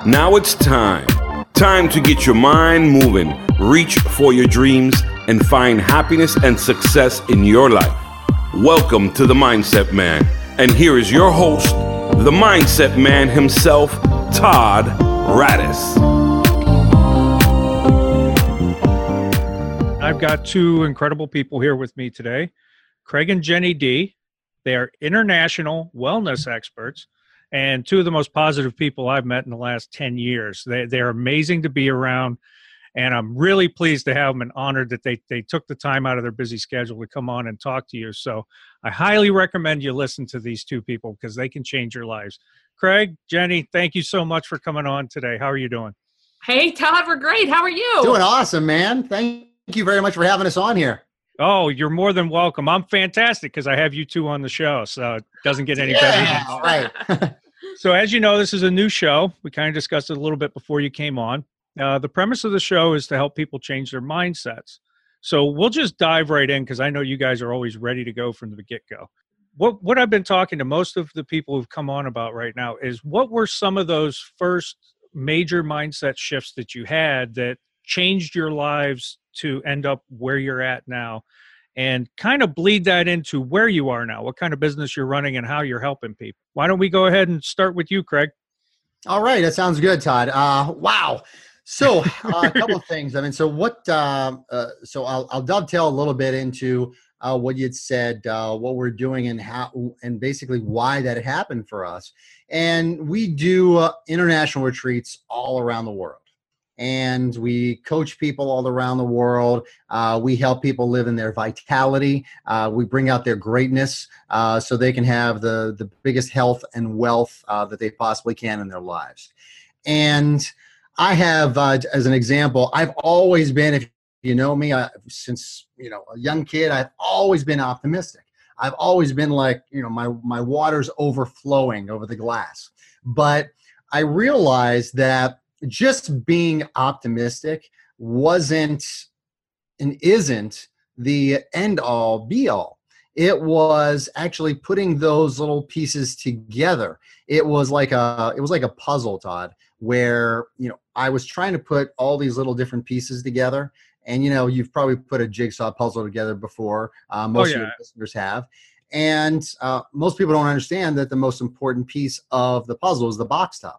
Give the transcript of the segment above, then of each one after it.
Now it's time. Time to get your mind moving, reach for your dreams, and find happiness and success in your life. Welcome to The Mindset Man. And here is your host, the Mindset Man himself, Todd Radis. I've got two incredible people here with me today, Craig and Jenny D. They are international wellness experts and two of the most positive people I've met in the last 10 years. They're amazing to be around, and I'm really pleased to have them and honored that they took the time out of their busy schedule to come on and talk to you. So I highly recommend you listen to these two people because they can change your lives. Craig, Jenny, thank you so much for coming on today. How are you doing? Hey, Todd, we're great. How are you? Doing awesome, man. Thank you very much for having us on here. Oh, you're more than welcome. I'm fantastic because I have you two on the show, so it doesn't get any better. Right. So as you know, this is a new show. We kind of discussed it a little bit before you came on. The premise of the show is to help people change their mindsets. So we'll just dive right in because I know you guys are always ready to go from the get-go. What I've been talking to most of the people who've come on about right now is what were some of those first major mindset shifts that you had that changed your lives to end up where you're at now, and kind of bleed that into where you are now, what kind of business you're running and how you're helping people. Why don't we go ahead and start with you, Craig? All right. That sounds good, Todd. Wow. So a couple of things. I mean, so I'll dovetail a little bit into what you'd said, what we're doing and how, and basically why that happened for us. And we do international retreats all around the world. And we coach people all around the world. We help people live in their vitality. We bring out their greatness so they can have the biggest health and wealth that they possibly can in their lives. And I have, as an example, I've always been, if you know me, since a young kid, I've always been optimistic. I've always been like, my water's overflowing over the glass. But I realized that just being optimistic wasn't and isn't the end all be all. It was actually putting those little pieces together. It was like a puzzle, Todd, where I was trying to put all these little different pieces together. And you've probably put a jigsaw puzzle together before. Most of your listeners have. And most people don't understand that the most important piece of the puzzle is the box top.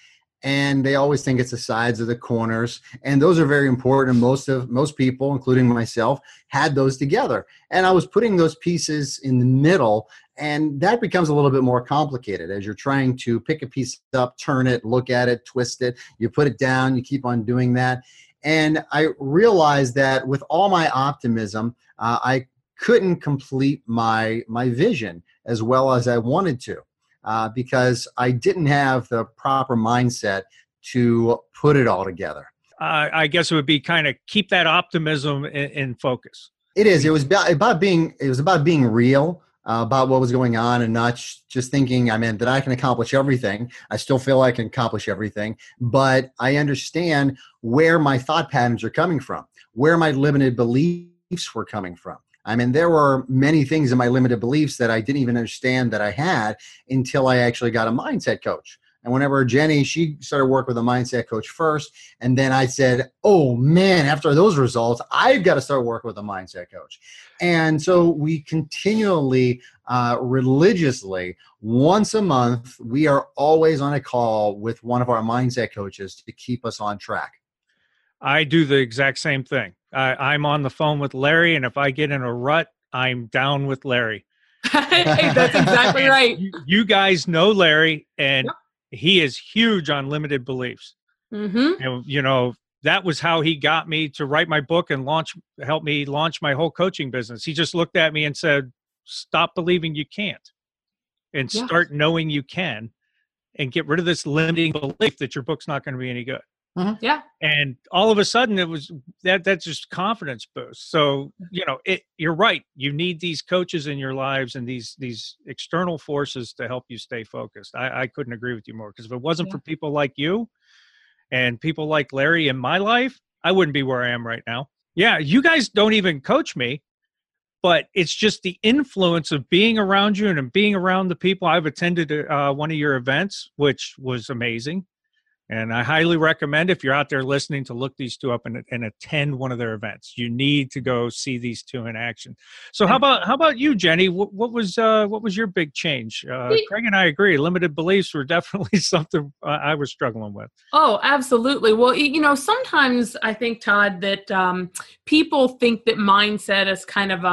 And they always think it's the sides or the corners. And those are very important. Most people, including myself, had those together. And I was putting those pieces in the middle. And that becomes a little bit more complicated as you're trying to pick a piece up, turn it, look at it, twist it. You put it down, you keep on doing that. And I realized that with all my optimism, I couldn't complete my vision as well as I wanted to. Because I didn't have the proper mindset to put it all together. I guess it would be kind of keep that optimism in focus. It is. It was about being real about what was going on and not just thinking, that I can accomplish everything. I still feel I can accomplish everything, but I understand where my thought patterns are coming from, where my limited beliefs were coming from. There were many things in my limited beliefs that I didn't even understand that I had until I actually got a mindset coach. And whenever Jenny, she started work with a mindset coach first. And then I said, oh man, after those results, I've got to start working with a mindset coach. And so we continually, religiously, once a month, we are always on a call with one of our mindset coaches to keep us on track. I do the exact same thing. I'm on the phone with Larry, and if I get in a rut, I'm down with Larry. Hey, that's exactly right. You guys know Larry, and he is huge on limited beliefs. Mm-hmm. And, that was how he got me to write my book and help me launch my whole coaching business. He just looked at me and said, stop believing you can't and start knowing you can and get rid of this limiting belief that your book's not going to be any good. Mm-hmm. Yeah. And all of a sudden it was that's just confidence boost. So, you're right. You need these coaches in your lives and these external forces to help you stay focused. I couldn't agree with you more, because if it wasn't for people like you and people like Larry in my life, I wouldn't be where I am right now. Yeah. You guys don't even coach me, but it's just the influence of being around you and being around the people. I've attended one of your events, which was amazing. And I highly recommend, if you're out there listening, to look these two up and attend one of their events. You need to go see these two in action. So how about you, Jenny? What was your big change? Craig and I agree. Limited beliefs were definitely something I was struggling with. Oh, absolutely. Well, sometimes I think, Todd, that people think that mindset is kind of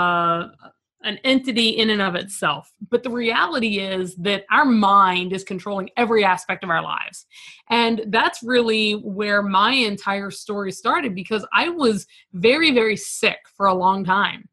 an entity in and of itself. But the reality is that our mind is controlling every aspect of our lives. And that's really where my entire story started, because I was very, very sick for a long time.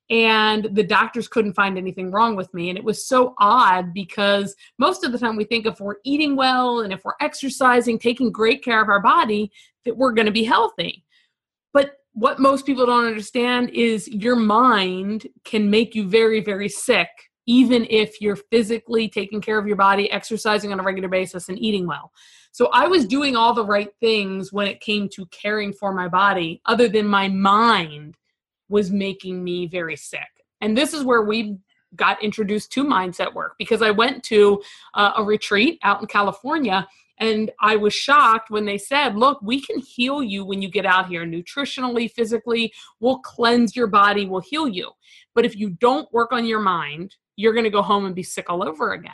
And the doctors couldn't find anything wrong with me. And it was so odd, because most of the time we think if we're eating well and if we're exercising, taking great care of our body, that we're going to be healthy. But what most people don't understand is your mind can make you very, very sick, even if you're physically taking care of your body, exercising on a regular basis, and eating well. So I was doing all the right things when it came to caring for my body, other than my mind was making me very sick. And this is where we got introduced to mindset work, because I went to a retreat out in California. And I was shocked when they said, look, we can heal you when you get out here nutritionally, physically. We'll cleanse your body, we'll heal you. But if you don't work on your mind, you're going to go home and be sick all over again.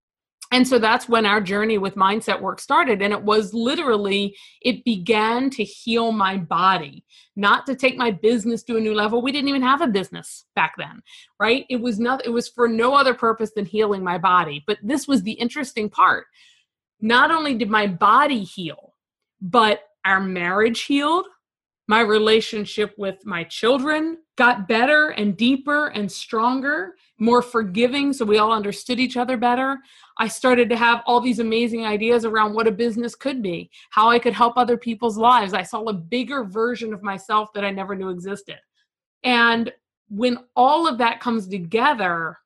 And so that's when our journey with mindset work started. And it was literally, it began to heal my body, not to take my business to a new level. We didn't even have a business back then, right? It was for no other purpose than healing my body. But this was the interesting part. Not only did my body heal, but our marriage healed. My relationship with my children got better and deeper and stronger, more forgiving, so we all understood each other better. I started to have all these amazing ideas around what a business could be, how I could help other people's lives. I saw a bigger version of myself that I never knew existed. And when all of that comes together,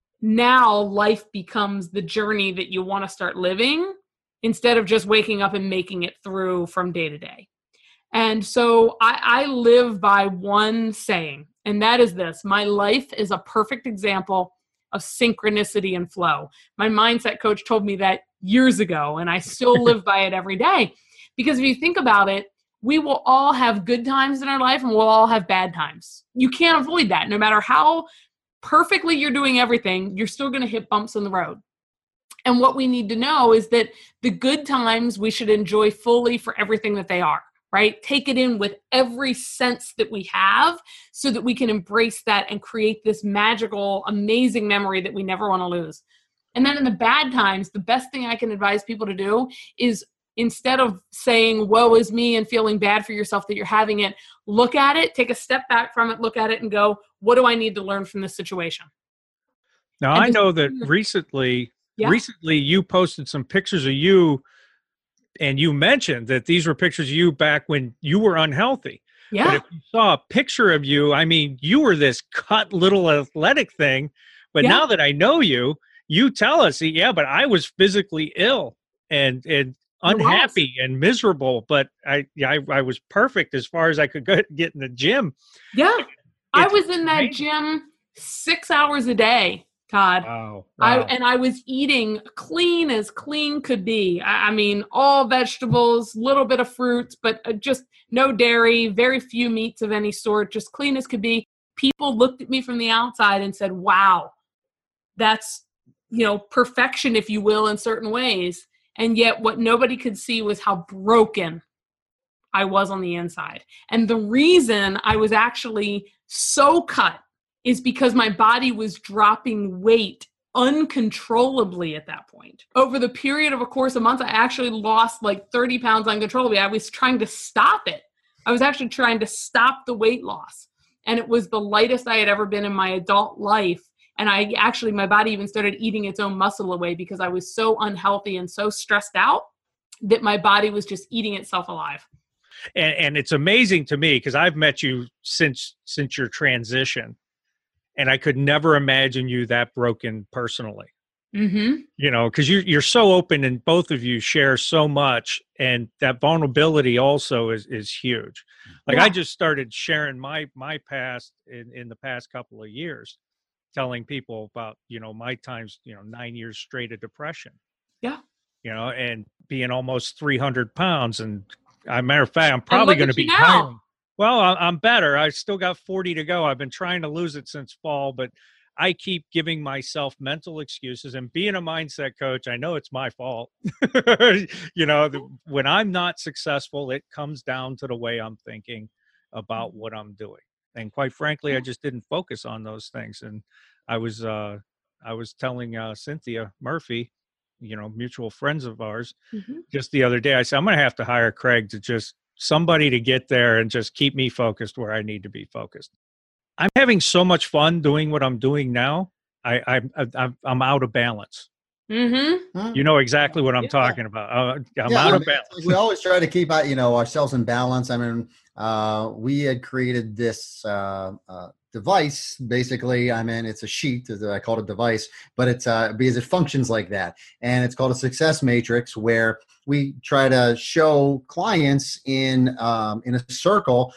now life becomes the journey that you want to start living, instead of just waking up and making it through from day to day. And so I live by one saying, and that is this: my life is a perfect example of synchronicity and flow. My mindset coach told me that years ago, and I still live by it every day. Because if you think about it, we will all have good times in our life and we'll all have bad times. You can't avoid that. No matter how perfectly you're doing everything, you're still going to hit bumps in the road. And what we need to know is that the good times we should enjoy fully for everything that they are, right? Take it in with every sense that we have, so that we can embrace that and create this magical, amazing memory that we never want to lose. And then in the bad times, the best thing I can advise people to do is, instead of saying, woe is me, and feeling bad for yourself that you're having it, look at it, take a step back from it, look at it and go, what do I need to learn from this situation? Now, I know that recently you posted some pictures of you, and you mentioned that these were pictures of you back when you were unhealthy. Yeah. But if you saw a picture of you, I mean, you were this cut little athletic thing. But now that I know you, you tell us, yeah, but I was physically ill and unhappy and miserable. But I was perfect as far as I could get in the gym. Yeah. I was in that gym 6 hours a day, Todd. Wow. I was eating clean as clean could be. I mean, all vegetables, little bit of fruits, but just no dairy, very few meats of any sort, just clean as could be. People looked at me from the outside and said, wow, that's, perfection, if you will, in certain ways. And yet what nobody could see was how broken I was on the inside. And the reason I was actually so cut is because my body was dropping weight uncontrollably at that point. Over the period of a course of months, I actually lost like 30 pounds uncontrollably. I was trying to stop it. I was actually trying to stop the weight loss. And it was the lightest I had ever been in my adult life. And my body even started eating its own muscle away, because I was so unhealthy and so stressed out that my body was just eating itself alive. And it's amazing to me, because I've met you since your transition. And I could never imagine you that broken personally, because you're so open, and both of you share so much. And that vulnerability also is huge. Like I just started sharing my past in the past couple of years, telling people about, my times, 9 years straight of depression. Yeah. and being almost 300 pounds. And as a matter of fact, I'm And probably look going to at you be now. hiring. Well, I'm better. I still got 40 to go. I've been trying to lose it since fall, but I keep giving myself mental excuses. And being a mindset coach, I know it's my fault. When I'm not successful, it comes down to the way I'm thinking about what I'm doing. And quite frankly, I just didn't focus on those things. And I was telling Cynthia Murphy, mutual friends of ours, just the other day, I said, I'm going to have to hire Craig to just somebody to get there and just keep me focused where I need to be focused. I'm having so much fun doing what I'm doing now. I'm out of balance. Mm-hmm. You know exactly what I'm talking about. I'm out of balance. We always try to keep ourselves in balance. I mean, we had created this device. Basically, it's a sheet. I call it a device, but it's because it functions like that, and it's called a success matrix, where we try to show clients in a circle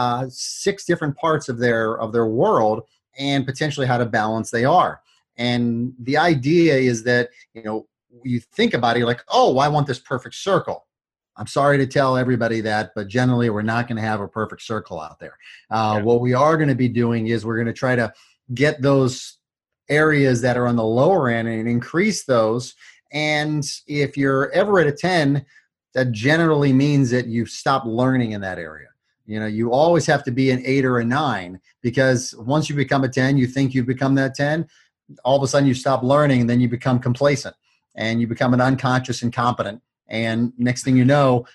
6 different parts of their world and potentially how to balance they are. And the idea is that, you think about it, you're like, oh, I want this perfect circle. I'm sorry to tell everybody that, but generally we're not going to have a perfect circle out there. What we are going to be doing is we're going to try to get those areas that are on the lower end and increase those. And if you're ever at a 10, that generally means that you've stopped learning in that area. You always have to be an 8 or a 9, because once you become a 10, you think you've become that 10. All of a sudden you stop learning, and then you become complacent and you become an unconscious incompetent. And next thing you know,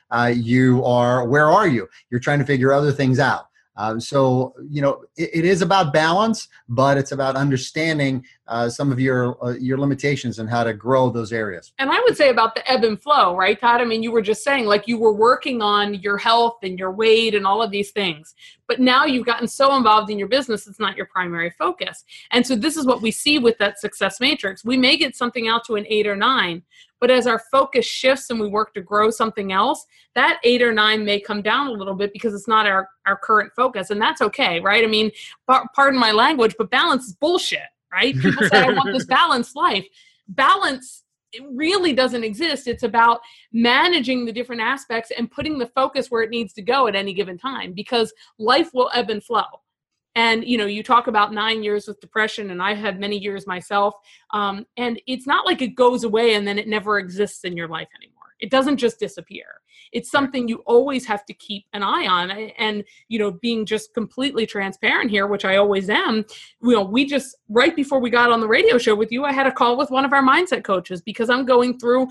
where are you? You're trying to figure other things out. So it is about balance, but it's about understanding some of your limitations and how to grow those areas. And I would say about the ebb and flow, right, Todd? I mean, you were just saying, like, you were working on your health and your weight and all of these things, but now you've gotten so involved in your business, it's not your primary focus. And so this is what we see with that success matrix. We may get something out to an 8 or 9, but as our focus shifts and we work to grow something else, that 8 or 9 may come down a little bit because it's not our current focus. And that's okay, right? I mean, pardon my language, but balance is bullshit, right? People say, I want this balanced life. Balance, it really doesn't exist. It's about managing the different aspects and putting the focus where it needs to go at any given time, because life will ebb and flow. And, you talk about 9 years with depression, and I've had many years myself. And it's not like it goes away and then it never exists in your life anymore. It doesn't just disappear. It's something you always have to keep an eye on. And, being just completely transparent here, which I always am, we just, right before we got on the radio show with you, I had a call with one of our mindset coaches because I'm going through,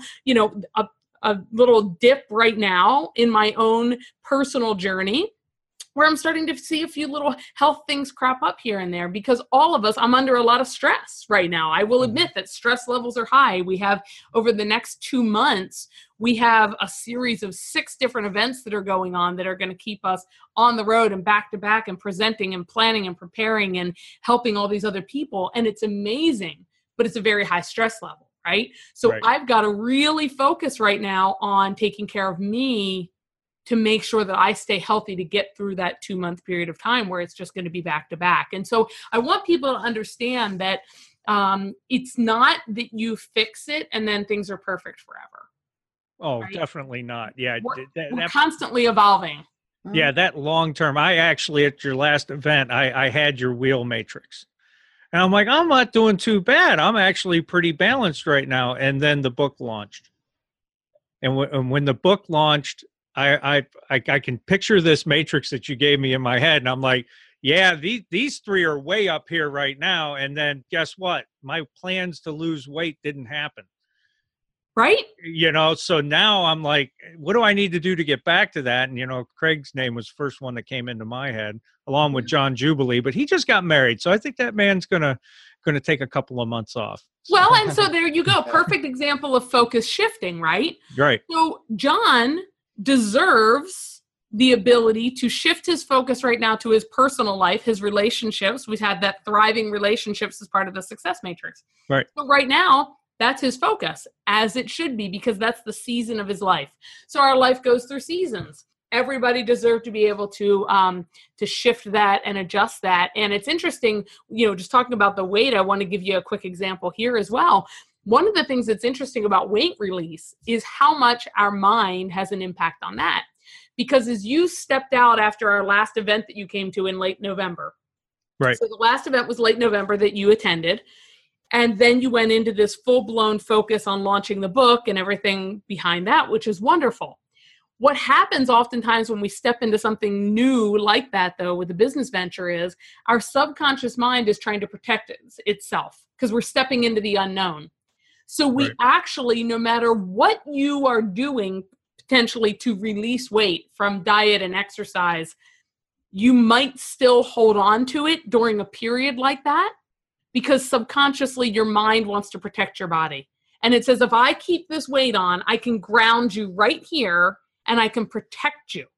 a little dip right now in my own personal journey, where I'm starting to see a few little health things crop up here and there, because all of us, I'm under a lot of stress right now. I will admit that stress levels are high. We have, over the next 2 months, we have a series of 6 different events that are going on that are going to keep us on the road and back to back and presenting and planning and preparing and helping all these other people. And it's amazing, but it's a very high stress level, right? So I've got to really focus right now on taking care of me to make sure that I stay healthy to get through that 2-month period of time where it's just going to be back to back. And so I want people to understand that it's not that you fix it and then things are perfect forever. Oh, right? Definitely not. Yeah. We're constantly evolving. Yeah. That long term, I actually, at your last event, I had your wheel matrix. And I'm like, I'm not doing too bad. I'm actually pretty balanced right now. And then the book launched. And when the book launched, I can picture this matrix that you gave me in my head, and I'm like, yeah, these 3 are way up here right now. And then guess what? My plans to lose weight didn't happen. Right. So now I'm like, what do I need to do to get back to that? And, Craig's name was the first one that came into my head, along with John Jubilee, but he just got married. So I think that man's going to take a couple of months off. Well, and so there you go. Perfect example of focus shifting, right? Right. So John deserves the ability to shift his focus right now to his personal life, his relationships. We've had that thriving relationships as part of the success matrix. Right. So right now, that's his focus, as it should be, because that's the season of his life. So our life goes through seasons. Everybody deserves to be able to shift that and adjust that. And it's interesting, just talking about the weight, I want to give you a quick example here as well. One of the things that's interesting about weight release is how much our mind has an impact on that. Because as you stepped out after our last event that you came to in late November, Right. so the last event was late November that you attended, and then you went into this full-blown focus on launching the book and everything behind that, which is wonderful. What happens oftentimes when we step into something new like that, though, with a business venture is our subconscious mind is trying to protect itself because we're stepping into the unknown. So we actually, no matter what you are doing potentially to release weight from diet and exercise, you might still hold on to it during a period like that because subconsciously your mind wants to protect your body. And it says, if I keep this weight on, I can ground you right here and I can protect you.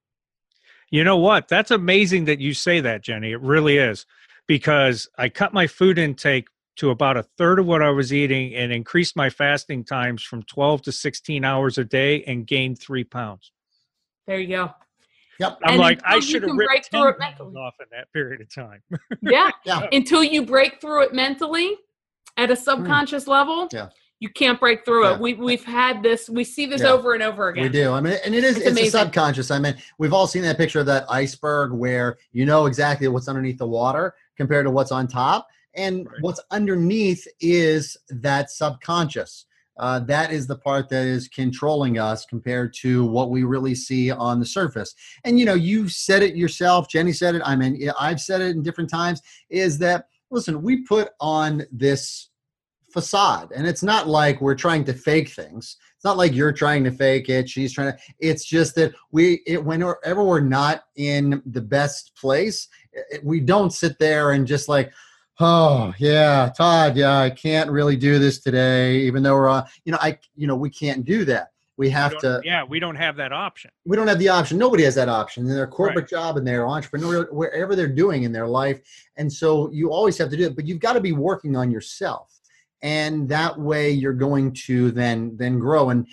You know what? That's amazing that you say that, Jenny. It really is, because I cut my food intake to about a third of what I was eating and increased my fasting times from 12 to 16 hours a day and gained 3 pounds. There you go. Yep. I'm And like, until I you should have can ripped break 10 through it pounds mentally. off in that period of time. Yeah. Yeah. Until you break through it mentally at a subconscious level, Yeah. you can't break through Yeah. it. We've had this, we see this Yeah. over and over again. We do. I mean, and it's a amazing. subconscious. I mean, we've all seen that picture of that iceberg where you know exactly what's underneath the water compared to what's on top. And what's underneath is that subconscious. That is the part that is controlling us compared to what we really see on the surface. And, you know, you said it yourself. Jenny said it. I mean, I've said it in different times, is that, listen, we put on this facade, and it's not like we're trying to fake things. It's not like you're trying to fake it. She's trying to, it's just that whenever we're not in the best place, we don't sit there and just like, oh yeah, Todd, yeah, I can't really do this today, even though we're, we can't do that. We have to. Yeah, we don't have that option. We don't have the option. Nobody has that option in their corporate job and their entrepreneurial, wherever they're doing in their life. And so you always have to do it, but you've got to be working on yourself. And that way you're going to then grow. And,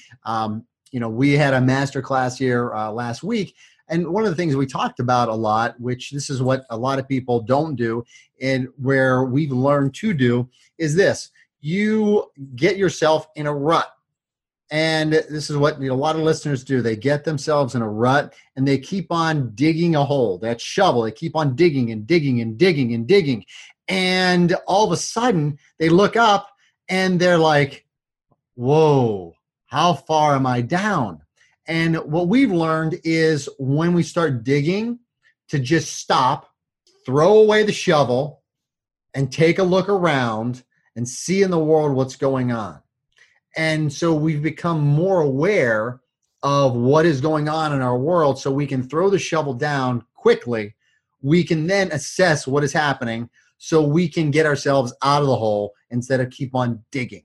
we had a master class here last week. And one of the things we talked about a lot, which this is what a lot of people don't do, and where we've learned to do, is this. You get yourself in a rut. And this is what a lot of listeners do. They get themselves in a rut and they keep on digging a hole. That shovel, they keep on digging and digging and digging and digging. And all of a sudden they look up and they're like, whoa, how far am I down? And what we've learned is when we start digging, to just stop, throw away the shovel, and take a look around and see in the world what's going on. And so we've become more aware of what is going on in our world, so we can throw the shovel down quickly. We can then assess what is happening so we can get ourselves out of the hole instead of keep on digging.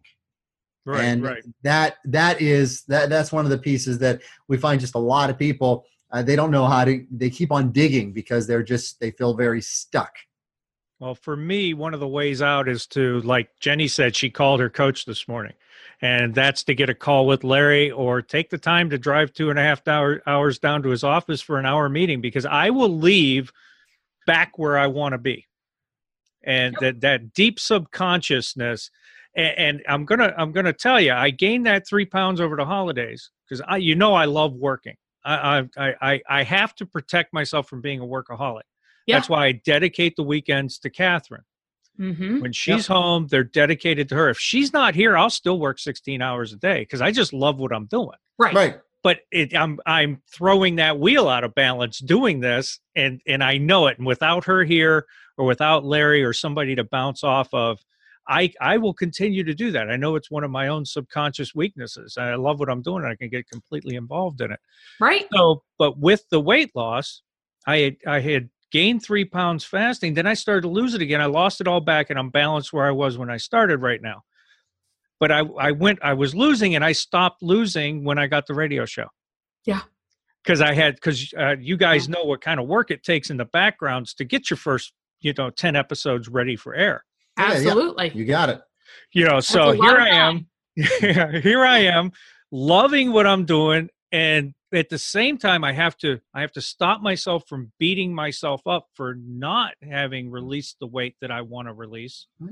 That's one of the pieces that we find just a lot of people, they don't know they keep on digging because they feel very stuck. Well, for me, one of the ways out is to, like Jenny said, she called her coach this morning, and that's to get a call with Larry or take the time to drive 2.5 hours down to his office for an hour meeting, because I will leave back where I want to be. And that deep subconsciousness. And I'm gonna tell you, I gained that 3 pounds over the holidays because I love working. I have to protect myself from being a workaholic. Yeah. That's why I dedicate the weekends to Catherine. Mm-hmm. When she's home, they're dedicated to her. If she's not here, I'll still work 16 hours a day because I just love what I'm doing. Right. But I'm throwing that wheel out of balance doing this, and I know it. And without her here, or without Larry or somebody to bounce off of, I will continue to do that. I know it's one of my own subconscious weaknesses. I love what I'm doing. And I can get completely involved in it. Right. So, but with the weight loss, I had gained 3 pounds fasting. Then I started to lose it again. I lost it all back, and I'm balanced where I was when I started right now. But I was losing, and I stopped losing when I got the radio show. Yeah. Because you guys know what kind of work it takes in the backgrounds to get your first 10 episodes ready for air. Absolutely. Yeah, you got it. So here I am. Here I am loving what I'm doing. And at the same time, I have to stop myself from beating myself up for not having released the weight that I want to release. Mm-hmm.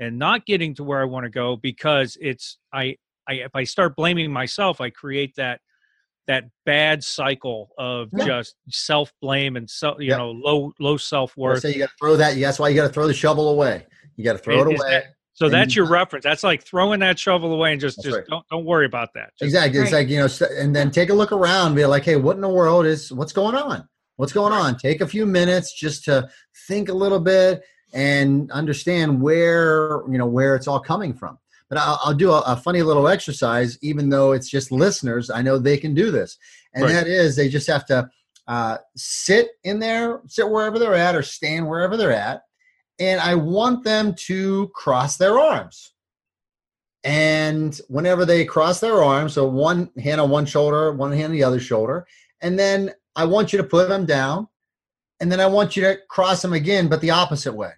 and not getting to where I want to go because if I start blaming myself, I create that bad cycle of just self-blame and low self-worth. So you got to throw that. That's why you got to throw the shovel away. You got to throw it away. So that's your reference. That's like throwing that shovel away and just right. don't worry about that. Exactly. It's like, and then take a look around and be like, hey, what in the world what's going on? What's going on? Take a few minutes just to think a little bit and understand where it's all coming from. But I'll do a funny little exercise, even though it's just listeners. I know they can do this. And that is they just have to sit wherever they're at or stand wherever they're at. And I want them to cross their arms. And whenever they cross their arms, so one hand on one shoulder, one hand on the other shoulder, and then I want you to put them down, and then I want you to cross them again, but the opposite way.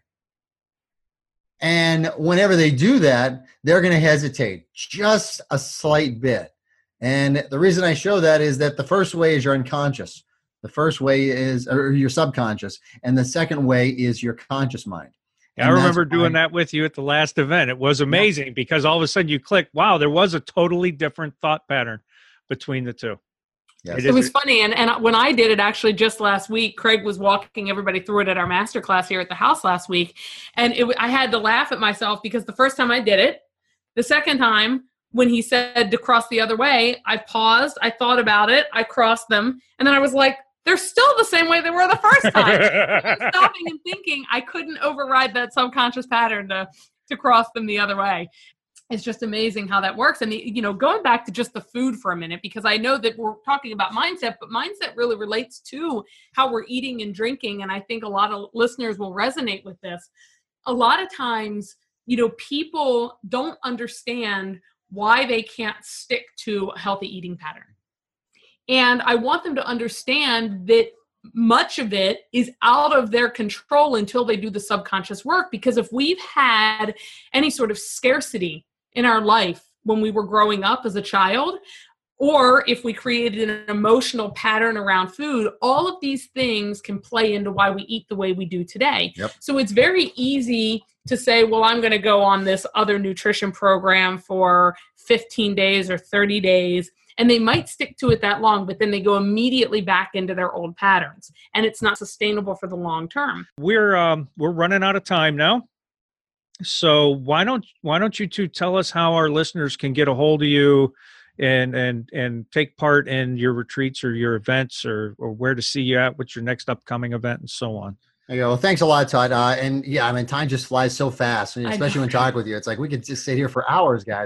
And whenever they do that, they're going to hesitate just a slight bit. And the reason I show that is that the first way is your unconscious. The first way is your subconscious. And the second way is your conscious mind. I remember doing that with you at the last event. It was amazing because all of a sudden you click, wow, there was a totally different thought pattern between the two. Yes. It was funny. And when I did it actually just last week, Craig was walking everybody through it at our masterclass here at the house last week. And I had to laugh at myself because the first time I did it, the second time when he said to cross the other way, I paused, I thought about it, I crossed them. And then I was like, they're still the same way they were the first time. Stopping and thinking, I couldn't override that subconscious pattern to cross them the other way. It's just amazing how that works. And, going back to just the food for a minute, because I know that we're talking about mindset, but mindset really relates to how we're eating and drinking. And I think a lot of listeners will resonate with this. A lot of times, people don't understand why they can't stick to a healthy eating pattern. And I want them to understand that much of it is out of their control until they do the subconscious work. Because if we've had any sort of scarcity in our life when we were growing up as a child, or if we created an emotional pattern around food, all of these things can play into why we eat the way we do today. Yep. So it's very easy to say, well, I'm going to go on this other nutrition program for 15 days or 30 days. And they might stick to it that long, but then they go immediately back into their old patterns. And it's not sustainable for the long term. We're running out of time now. So why don't you two tell us how our listeners can get a hold of you and take part in your retreats or your events or where to see you at, what's your next upcoming event and so on? There you go. Well, thanks a lot, Todd. And yeah, I mean, time just flies so fast, and especially when talking with you. It's like we could just sit here for hours, guys.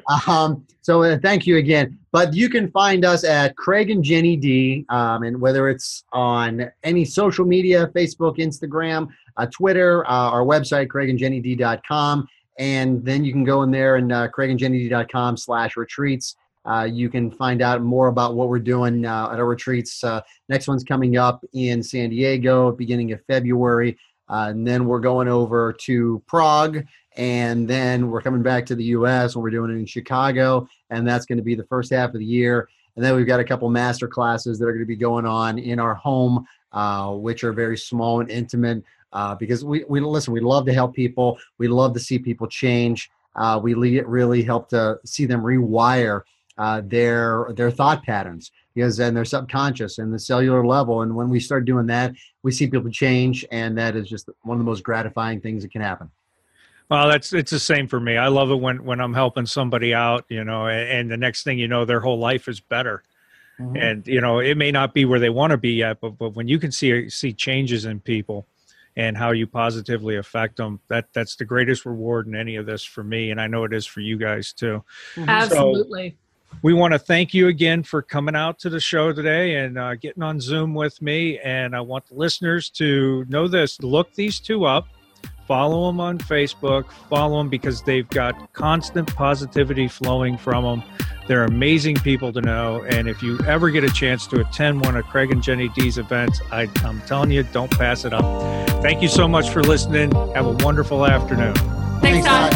So thank you again. But you can find us at Craig and Jenny D, and whether it's on any social media, Facebook, Instagram, Twitter, our website, craigandjennyd.com. And then you can go in there and craigandjennyd.com/retreats. You can find out more about what we're doing at our retreats. Next one's coming up in San Diego, beginning of February. And then we're going over to Prague. And then we're coming back to the U.S. and we're doing it in Chicago. And that's going to be the first half of the year. And then we've got a couple master classes that are going to be going on in our home, which are very small and intimate. Because we love to help people. We love to see people change. We really help to see them rewire their thought patterns, because then they're subconscious and the cellular level. And when we start doing that, we see people change, and that is just one of the most gratifying things that can happen. Well, it's the same for me. I love it when I'm helping somebody out, and the next thing you know, their whole life is better. Mm-hmm. And it may not be where they want to be yet, but when you can see changes in people and how you positively affect them, that's the greatest reward in any of this for me, and I know it is for you guys too. Mm-hmm. Absolutely. So, we want to thank you again for coming out to the show today and getting on Zoom with me. And I want the listeners to know this. Look these two up. Follow them on Facebook. Follow them because they've got constant positivity flowing from them. They're amazing people to know. And if you ever get a chance to attend one of Craig and Jenny D's events, I'm telling you, don't pass it up. Thank you so much for listening. Have a wonderful afternoon. Thanks, Todd.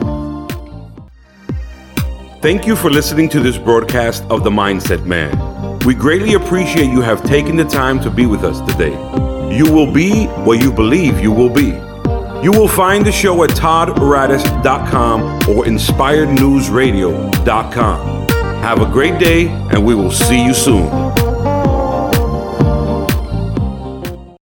Thank you for listening to this broadcast of The Mindset Man. We greatly appreciate you have taken the time to be with us today. You will be what you believe you will be. You will find the show at toddradis.com or inspirednewsradio.com. Have a great day, and we will see you soon.